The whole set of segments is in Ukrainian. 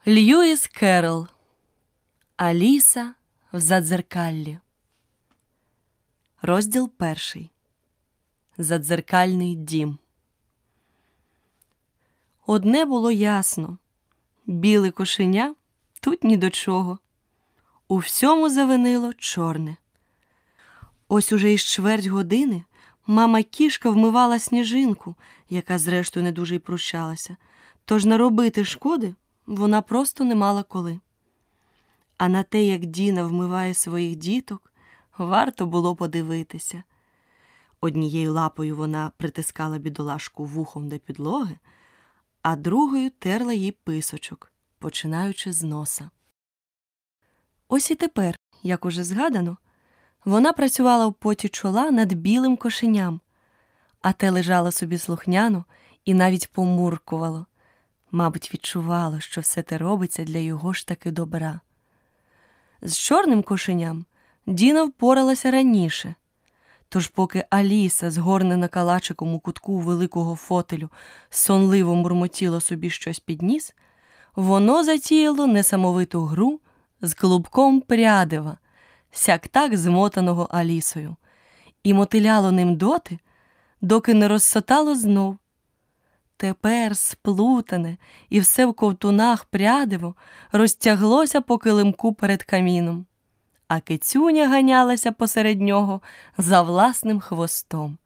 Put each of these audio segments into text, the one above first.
Льюіс Керрол. Аліса в задзеркаллі. Розділ 1. Задзеркальний дім. Одне було ясно. Біле кошеня тут ні до чого. У всьому завинило чорне. Ось уже із чверть години мама-кішка вмивала Сніжинку, яка зрештою не дуже й прущалася, тож наробити шкоди вона просто не мала коли. А на те, як Діна вмиває своїх діток, варто було подивитися. Однією лапою вона притискала бідолашку вухом до підлоги, а другою терла їй писочок, починаючи з носа. Ось і тепер, як уже згадано, вона працювала в поті чола над білим кошеням, а те лежало собі слухняно і навіть помуркувало. Мабуть, відчувало, що все те робиться для його ж таки добра. З чорним кошеням Діна впоралася раніше, тож поки Аліса, згорнена калачиком у кутку великого фотелю, сонливо мурмотіло собі щось під ніс, воно затіяло несамовиту гру з клубком прядива, сяк-так змотаного Алісою, і мотиляло ним доти, доки не розсотало знов. Тепер сплутане і все в ковтунах прядиво розтяглося по килимку перед каміном, а кицюня ганялася посеред нього за власним хвостом.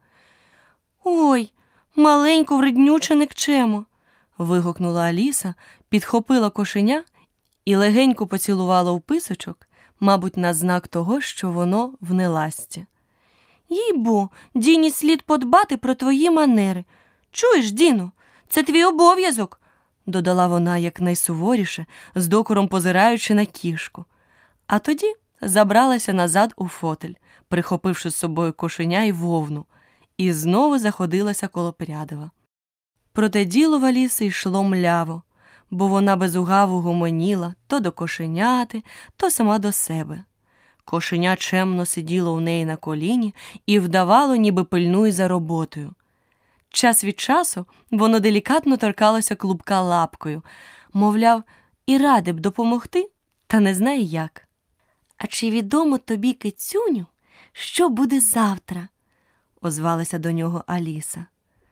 «Ой, маленько вреднюче никчемо!» – вигукнула Аліса, підхопила кошеня і легенько поцілувала в писочок, мабуть, на знак того, що воно в неласті. «Їй-бо, Діні слід подбати про твої манери. Чуєш, Діно? Це твій обов'язок!» – додала вона якнайсуворіше, з докором позираючи на кішку. А тоді забралася назад у фотель, прихопивши з собою кошеня й вовну, і знову заходилася коло прядива. Проте діло в Аліси йшло мляво, бо вона безугаву гомоніла то до кошеняти, то сама до себе. Кошеня чемно сиділо у неї на коліні і вдавало, ніби пильнує за роботою. Час від часу воно делікатно торкалося клубка лапкою, мовляв, і ради б допомогти, та не знає як. «А чи відомо тобі, кицюню, що буде завтра?» – озвалася до нього Аліса.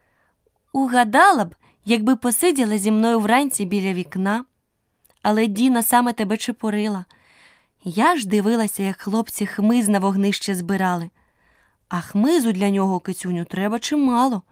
«Угадала б, якби посиділа зі мною вранці біля вікна. Але Діна саме тебе чепурила. Я ж дивилася, як хлопці хмиз на вогнище збирали. А хмизу для нього, кицюню, треба чимало.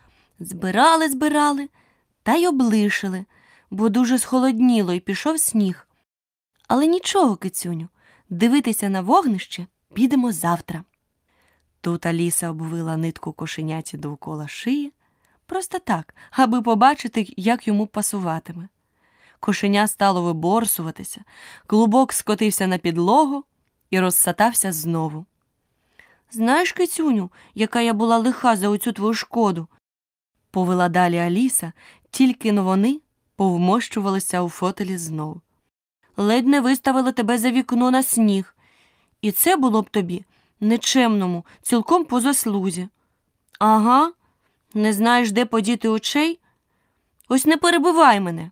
Збирали, та й облишили, бо дуже схолодніло і пішов сніг. Але нічого, кицюню, дивитися на вогнище підемо завтра». Тут Аліса обвила нитку кошеняті довкола шиї, просто так, аби побачити, як йому пасуватиме. Кошеня стало виборсуватися, клубок скотився на підлогу і розсатався знову. «Знаєш, кицюню, яка я була лиха за оцю твою шкоду?» – повела далі Аліса, тільки-но вони повмощувалися у фотелі знов. «Ледь не виставила тебе за вікно на сніг. І це було б тобі, нечемному, цілком по заслузі. Ага, не знаєш, де подіти очей? Ось не перебивай мене!»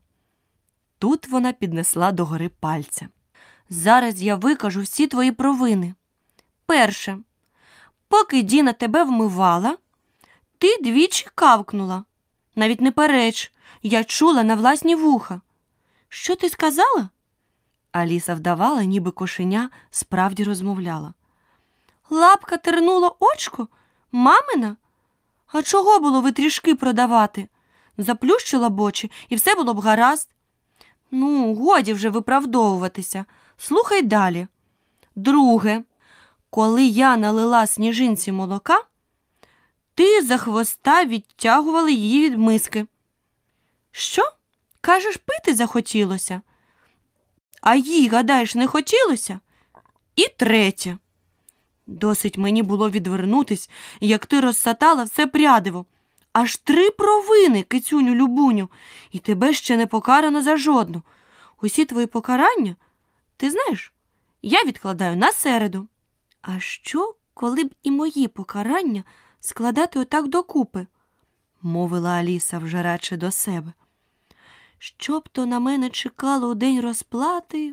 Тут вона піднесла догори пальця. «Зараз я викажу всі твої провини. Перше. Поки Діна тебе вмивала, ти двічі кавкнула. Навіть не переч, я чула на власні вуха. Що ти сказала?» Аліса вдавала, ніби кошеня справді розмовляла. «Лапка тернула очко? Мамина? А чого було витрішки продавати? Заплющила б очі, і все було б гаразд. Ну, годі вже виправдовуватися. Слухай далі. Друге. Коли я налила Сніжинці молока, ти за хвоста відтягувала її від миски. Що? Кажеш, пити захотілося? А їй, гадаєш, не хотілося? І третє. Досить мені було відвернутись, як ти розсатала все прядиво. Аж 3 провини, кицюню любуню, і тебе ще не покарано за жодну. Усі твої покарання, ти знаєш, я відкладаю на середу. А що, коли б і мої покарання складати отак докупи?» – мовила Аліса вже радше до себе. Що б то на мене чекало у день розплати?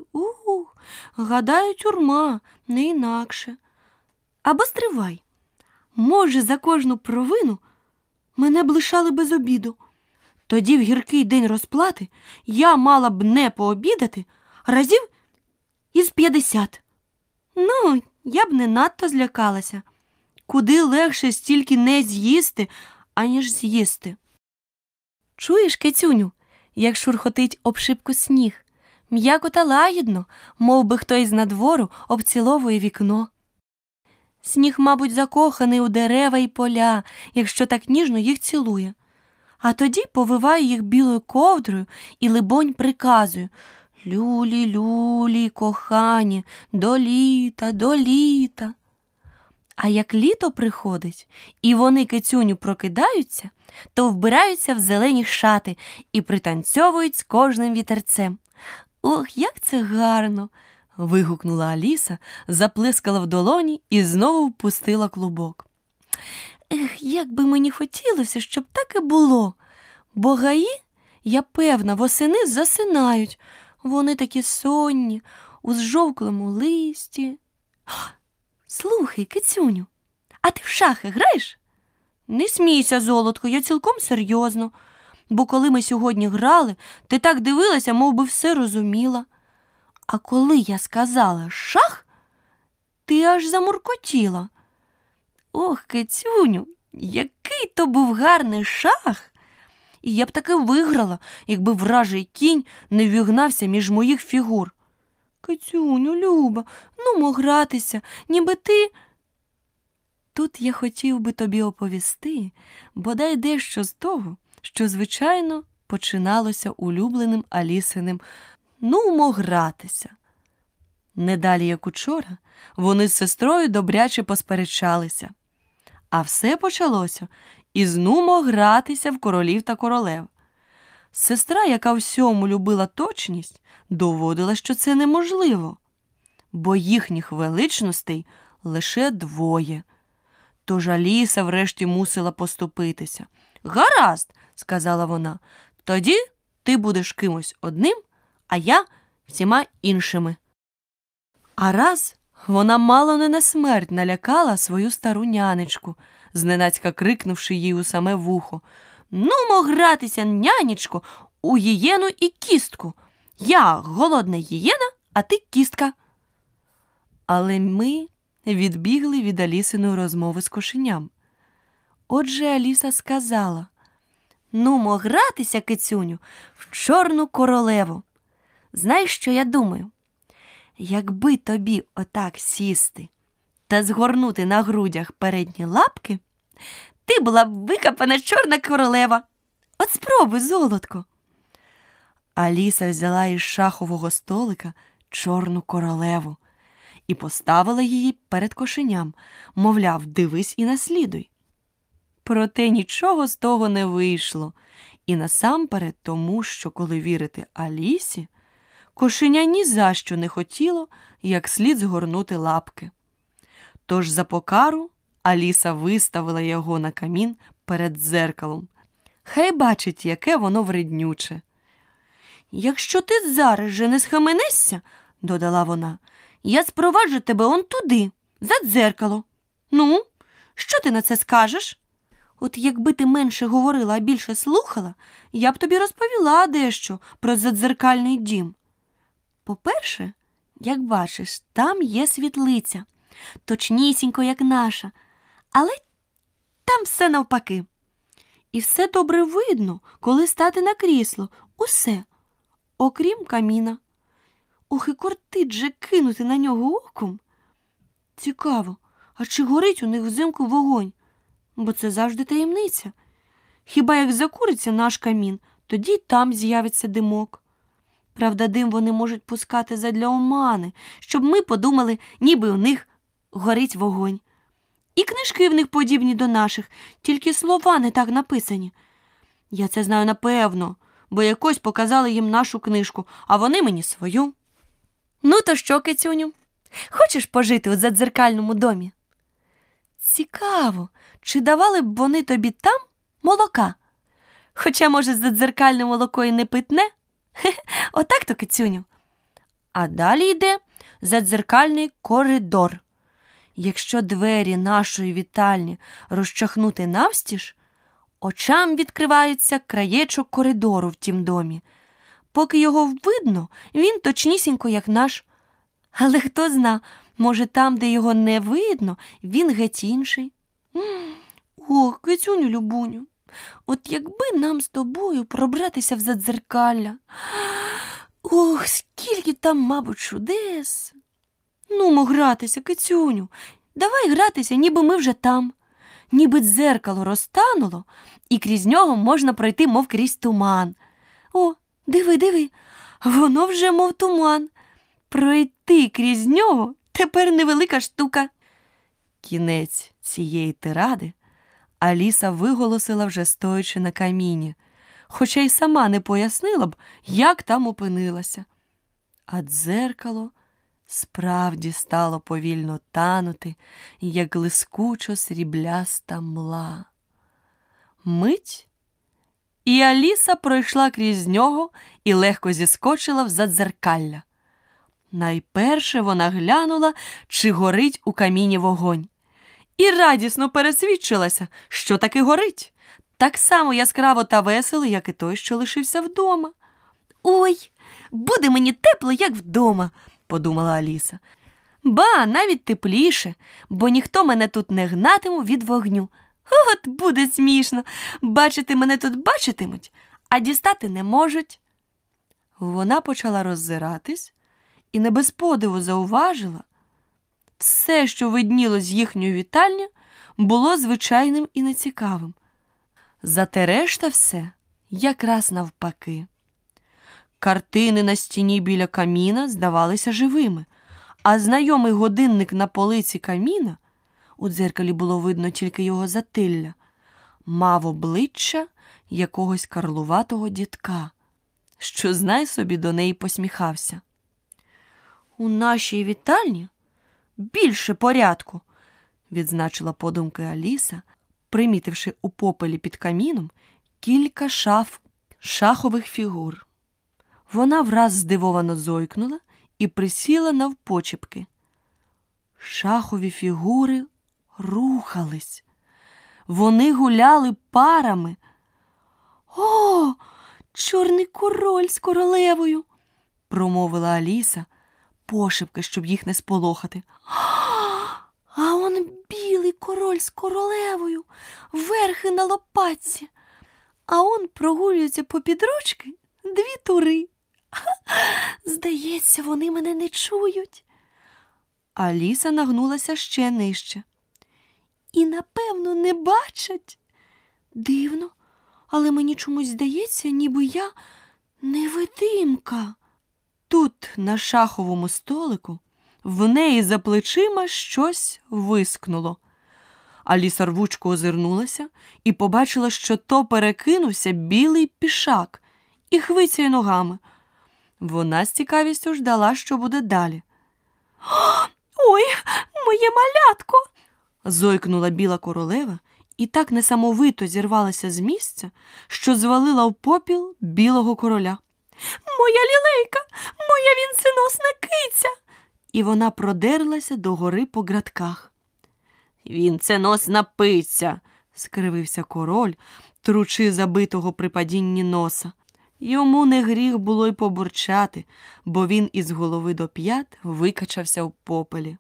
Гадаю, тюрма, не інакше. Або стривай. Може, за кожну провину мене б лишали без обіду. Тоді в гіркий день розплати я мала б не пообідати разів із 50. Ну, я б не надто злякалася. Куди легше стільки не з'їсти, аніж з'їсти. Чуєш, кицюню, як шурхотить об шибку сніг? М'яко та лагідно, мов би хтось з надвору обціловує вікно. Сніг, мабуть, закоханий у дерева й поля, якщо так ніжно їх цілує. А тоді повиваю їх білою ковдрою і, либонь, приказую: «Люлі, люлі, кохані, до літа, до літа». А як літо приходить, і вони, кицюню, прокидаються, то вбираються в зелені шати і пританцьовують з кожним вітерцем. Ох, як це гарно! Вигукнула Аліса, заплескала в долоні і знову впустила клубок. Ех, як би мені хотілося, щоб так і було. Бо гаї, я певна, восени засинають. Вони такі сонні, у зжовклому листі. Слухай, кицюню, а ти в шахи граєш? Не смійся, золотко, я цілком серйозно. Бо коли ми сьогодні грали, ти так дивилася, мов би все розуміла. А коли я сказала «шах», ти аж замуркотіла. Ох, кицюню, який то був гарний шах! І я б таки виграла, якби вражий кінь не ввігнався між моїх фігур. Кицюню, Люба, нумо гратися, ніби ти... Тут я хотів би тобі оповісти, бодай дещо з того, що, звичайно, починалося улюбленим Алісиним «нумо гратися». Недалі, як учора, вони з сестрою добряче посперечалися. А все почалося із «нумо гратися в королів та королев». Сестра, яка всьому любила точність, доводила, що це неможливо, бо їхніх величностей лише двоє. Тож Аліса врешті мусила поступитися. «Гаразд», – сказала вона, – «тоді ти будеш кимось одним, а я всіма іншими». А раз вона мало не на смерть налякала свою стару нянечку, зненацька крикнувши їй у саме вухо: «Нумо гратися, нянечко, у гієну і кістку. Я голодна гієна, а ти кістка». Але ми відбігли від Алісиної розмови з кошеням. Отже, Аліса сказала: «Нумо гратися, кицюню, в чорну королеву. Знаєш, що я думаю? Якби тобі отак сісти та згорнути на грудях передні лапки, ти була б викопана чорна королева. От спробуй, золотко». Аліса взяла із шахового столика чорну королеву і поставила її перед кошеням, мовляв, дивись і наслідуй. Проте нічого з того не вийшло, і насамперед тому, що, коли вірити Алісі, кошеня ні за що не хотіло як слід згорнути лапки. Тож за покару Аліса виставила його на камін перед дзеркалом. Хай бачить, яке воно вреднюче. «Якщо ти зараз же не схаменешся, – додала вона, – я спроваджу тебе он туди, за дзеркало. Ну, що ти на це скажеш? От якби ти менше говорила, а більше слухала, я б тобі розповіла дещо про задзеркальний дім. По-перше, як бачиш, там є світлиця, точнісінько, як наша, але там все навпаки. І все добре видно, коли стати на крісло, усе, окрім каміна. Ох, і кортить же кинути на нього оком. Цікаво, а чи горить у них взимку вогонь? Бо це завжди таємниця. Хіба як закуриться наш камін, тоді там з'явиться димок. Правда, дим вони можуть пускати задля омани, щоб ми подумали, ніби у них горить вогонь. І книжки в них подібні до наших, тільки слова не так написані. Я це знаю напевно, бо якось показали їм нашу книжку, а вони мені свою. Ну то що, кицюню, хочеш пожити у задзеркальному домі? Цікаво, чи давали б вони тобі там молока? Хоча, може, задзеркальне молоко і не питне? Отак-то, кицюню. А далі йде задзеркальний коридор. Якщо двері нашої вітальні розчахнути навстіж, очам відкривається краєчок коридору в тім домі. Поки його видно, він точнісінько, як наш. Але хто зна, може, там, де його не видно, він геть інший. Ох, кицюню, любуню, от якби нам з тобою пробратися в задзеркалля. Ох, скільки там, мабуть, чудес. Нумо гратися, кицюню. Давай гратися, ніби ми вже там. Ніби дзеркало розтануло, і крізь нього можна пройти, мов крізь туман. О, диви, воно вже мов туман. Пройти крізь нього тепер невелика штука. Кінець цієї тиради Аліса виголосила вже стоячи на каміні, хоча й сама не пояснила б, як там опинилася. А дзеркало справді стало повільно танути, як блискучо срібляста мла. Мить, і Аліса пройшла крізь нього і легко зіскочила в задзеркалля. Найперше вона глянула, чи горить у каміні вогонь. І радісно пересвідчилася, що таки горить. Так само яскраво та весело, як і той, що лишився вдома. «Ой, буде мені тепло, як вдома», – подумала Аліса. «Ба, навіть тепліше, бо ніхто мене тут не гнатиме від вогню. От буде смішно, бачити мене тут бачитимуть, а дістати не можуть». Вона почала роззиратись і не без подиву зауважила, все, що видніло з їхньої вітальні, було звичайним і нецікавим. Зате решта все якраз навпаки. Картини на стіні біля каміна здавалися живими, а знайомий годинник на полиці каміна, у дзеркалі було видно тільки його затилля, мав обличчя якогось карлуватого дідка, що, знай собі, до неї посміхався. «У нашій вітальні більше порядку», – відзначила подумки Аліса, примітивши у попелі під каміном кілька шахових фігур. Вона враз здивовано зойкнула і присіла навпочепки. Шахові фігури рухались. Вони гуляли парами. «О, чорний король з королевою!» – промовила Аліса, пошепки, щоб їх не сполохати. «А он білий король з королевою, верхи на лопатці, а он прогулюються попід ручки дві тури. Здається, вони мене не чують». Аліса нагнулася ще нижче. «І, напевно, не бачать. Дивно, але мені чомусь здається, ніби я невидимка». Тут, на шаховому столику, в неї за плечима щось вискнуло. Аліса рвучко озирнулася і побачила, що то перекинувся білий пішак і хвицяє ногами. Вона з цікавістю ждала, що буде далі. «Ой, моє малятко!» – зойкнула біла королева і так несамовито зірвалася з місця, що звалила в попіл білого короля. «Моя лілейка! Моя вінценосна киця!» І вона продерлася догори по ґратках. «Вінценосна пиця!» – скривився король, тручи забитого при падінні носа. Йому не гріх було й побурчати, бо він із голови до п'ят викачався в попелі.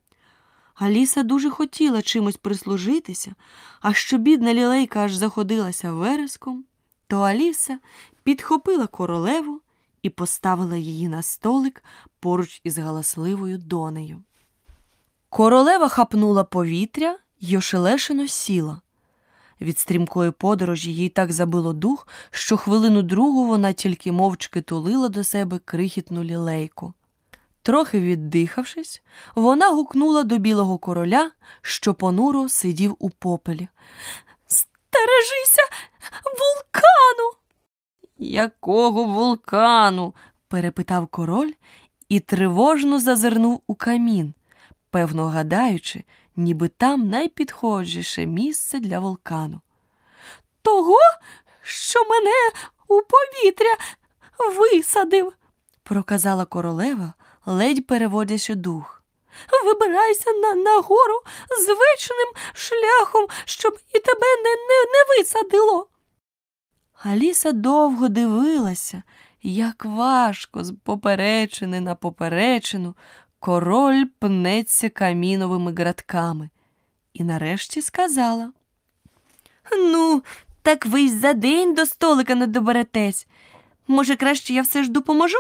Аліса дуже хотіла чимось прислужитися, а що бідна лілейка аж заходилася вереском, то Аліса підхопила королеву і поставила її на столик поруч із галасливою донею. Королева хапнула повітря й ошелешено сіла. Від стрімкої подорожі їй так забило дух, що хвилину-другу вона тільки мовчки тулила до себе крихітну лілейку. Трохи віддихавшись, вона гукнула до білого короля, що понуро сидів у попелі. «Стережися вулкану!» «Якого вулкану?» – перепитав король і тривожно зазирнув у камін, певно гадаючи, ніби там найпідходжіше місце для вулкану. «Того, що мене у повітря висадив, проказала королева, ледь переводячи дух. Вибирайся нагору звичним шляхом, щоб і тебе не висадило. Аліса довго дивилася, як важко з поперечини на поперечину король пнеться каміновими ґратками. І нарешті сказала: «Ну, так ви й за день до столика не доберетесь. Може, краще я все ж допоможу?»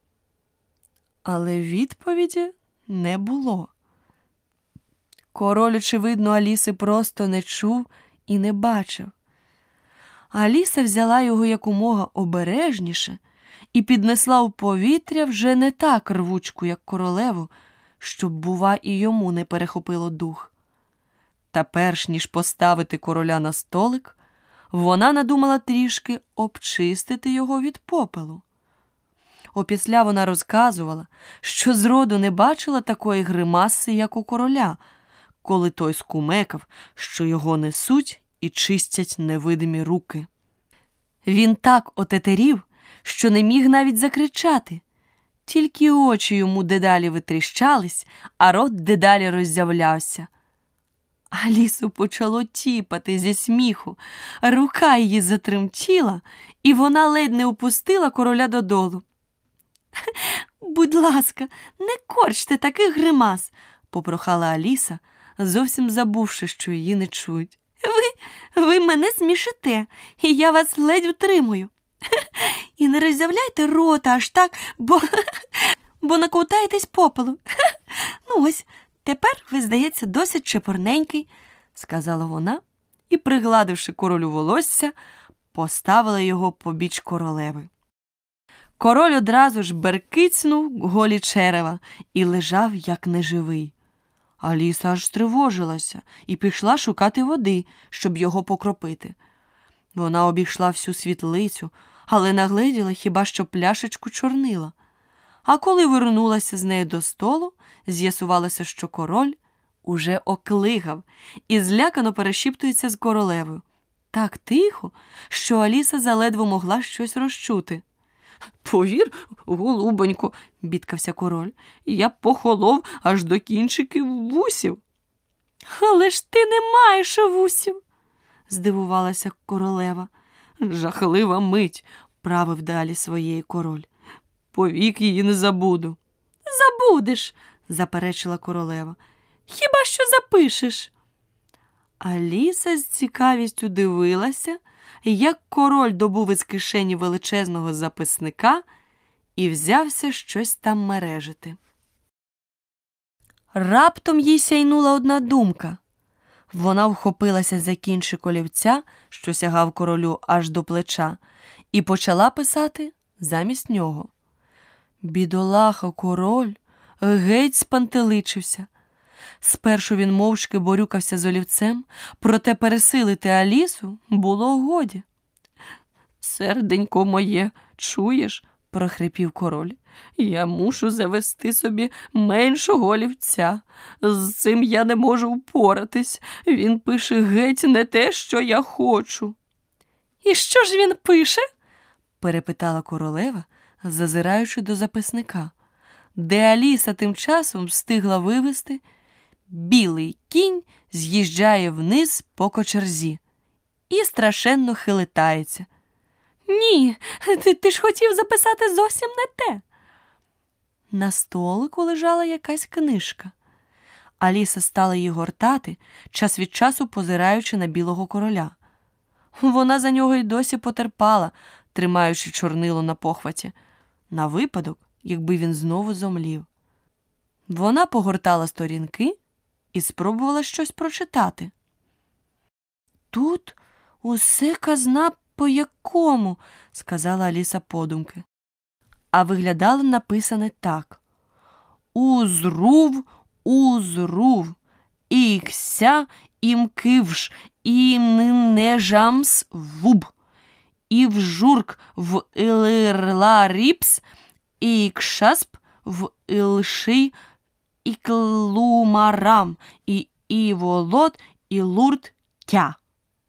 Але відповіді не було. Король, очевидно, Аліси просто не чув і не бачив. Аліса взяла його якомога обережніше і піднесла у повітря вже не так рвучку, як королеву, щоб, бува, і йому не перехопило дух. Та перш ніж поставити короля на столик, вона надумала трішки обчистити його від попелу. Опісля вона розказувала, що зроду не бачила такої гримаси, як у короля, коли той скумекав, що його несуть і чистять невидимі руки. Він так отетерів, що не міг навіть закричати. Тільки очі йому дедалі витріщались, а рот дедалі роззявлявся. Алісу почало тіпати зі сміху, рука її затремтіла, і вона ледь не опустила короля додолу. «Будь ласка, не корчте таких гримас», – попрохала Аліса, зовсім забувши, що її не чують. Ви мене смішите, і я вас ледь утримую. І не роззявляйте рота аж так, бо наковтаєтесь попелу. Ну ось, тепер ви, здається, досить чепурненький», – сказала вона і, пригладивши королю волосся, поставила його побіч королеви. Король одразу ж беркицнув голі черева і лежав, як неживий. Аліса аж стривожилася і пішла шукати води, щоб його покропити. Вона обійшла всю світлицю, але нагледіла хіба що пляшечку чорнила. А коли вернулася з нею до столу, з'ясувалося, що король уже оклигав і злякано перешіптується з королевою. Так тихо, що Аліса заледве могла щось розчути. «Повір, голубонько», – бідкався король, – «я похолов аж до кінчиків вусів». «Але ж ти не маєш вусів», – здивувалася королева. «Жахлива мить», – правив далі своєї король. «Повік її не забуду». «Забудеш», – заперечила королева. «Хіба що запишеш?» Аліса з цікавістю дивилася, як король добув із кишені величезного записника і взявся щось там мережити. Раптом їй сяйнула одна думка. Вона вхопилася за кінчик олівця, що сягав королю аж до плеча, і почала писати замість нього. Бідолаха король геть спантеличився. Спершу він мовчки борюкався з олівцем, проте пересилити Алісу було годі. «Серденько моє, чуєш?» – прохрипів король. «Я мушу завести собі меншого олівця. З цим я не можу впоратись. Він пише геть не те, що я хочу». «І що ж він пише?» – перепитала королева, зазираючи до записника, де Аліса тим часом встигла вивести: «Білий кінь з'їжджає вниз по кочерзі і страшенно хилитається». «Ні, ти ж хотів записати зовсім не те». На столику лежала якась книжка. Аліса стала її гортати, час від часу позираючи на білого короля. Вона за нього й досі потерпала, тримаючи чорнило на похваті, на випадок, якби він знову зомлів. Вона погортала сторінки і спробувала щось прочитати. «Тут усе казна по якому», – сказала Аліса подумки. А виглядало написане так: «Узрув, узрув, ікся імкивш, і нежамс вуб, і вжурк в илирларіпс, і кшасп в илши, і клумарам, і волот, і лурт тя».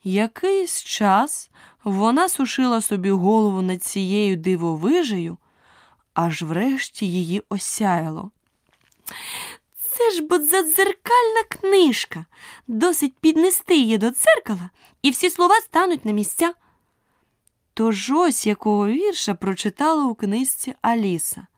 Якийсь час вона сушила собі голову над цією дивовижею, аж врешті її осяяло. Це ж бо дзеркальна книжка. Досить піднести її до дзеркала, і всі слова стануть на місця. Тож ось якого вірша прочитала у книжці Аліса.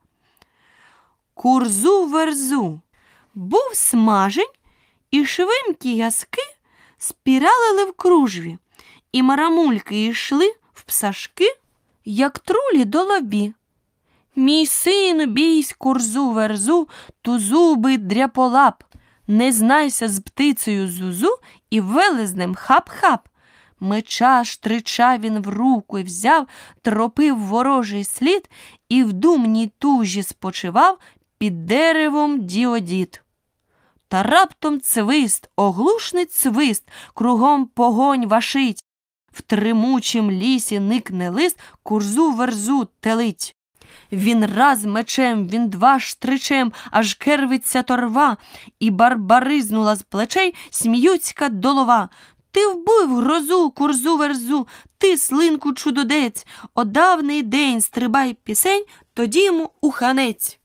Курзу-верзу. Був смажень, і швимкі язки спіралили в кружві, і марамульки йшли в псашки, як трулі до лобі. Мій сину, бійсь, курзу-верзу, тузубий дряполап, не знайся з птицею зузу і велезнем хап-хап. Меча штрича він в руку взяв, тропив ворожий слід і в думній тужі спочивав під деревом діодід. Та раптом цвист, оглушний цвист, кругом погонь вашить. В тримучім лісі никне лист, курзу-верзу телить. Він раз мечем, він два штричем, аж кервиться торва, і барбаризнула з плечей сміюцька долова. Ти вбив грозу, курзу-верзу, ти, слинку чудодець, о давний день стрибай пісень, тоді йому у ханець.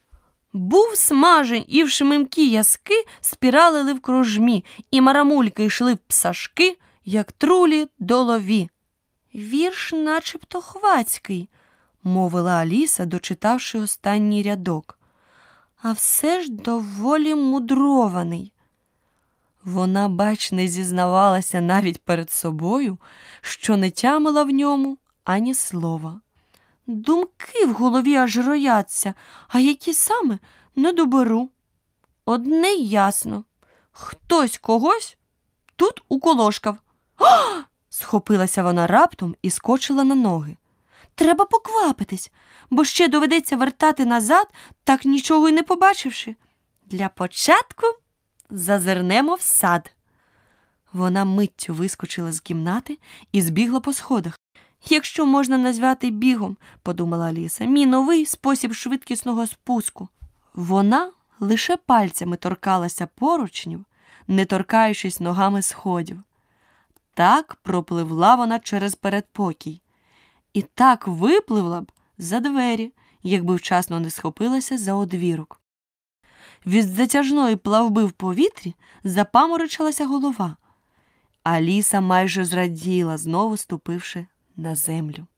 Був смажень, і в шмимкі язки спіралили в кружмі, і марамульки йшли в псашки, як трулі долові. Вірш начебто хвацький, мовила Аліса, дочитавши останній рядок. А все ж доволі мудрований. Вона, бач, не зізнавалася навіть перед собою, що не тямила в ньому ані слова. Думки в голові аж рояться, а які саме не доберу. Одне ясно, хтось когось тут уколошкав. «О!» – схопилася вона раптом і скочила на ноги. Треба поквапитись, бо ще доведеться вертати назад, так нічого й не побачивши. Для початку зазирнемо в сад. Вона миттю вискочила з кімнати і збігла по сходах. Якщо можна назвати бігом, подумала Аліса, мій новий спосіб швидкісного спуску. Вона лише пальцями торкалася поручнів, не торкаючись ногами сходів. Так пропливла вона через передпокій. І так випливла б за двері, якби вчасно не схопилася за одвірок. Від затяжної плавби в повітрі запаморочилася голова. Аліса майже зраділа, знову ступивши на землю.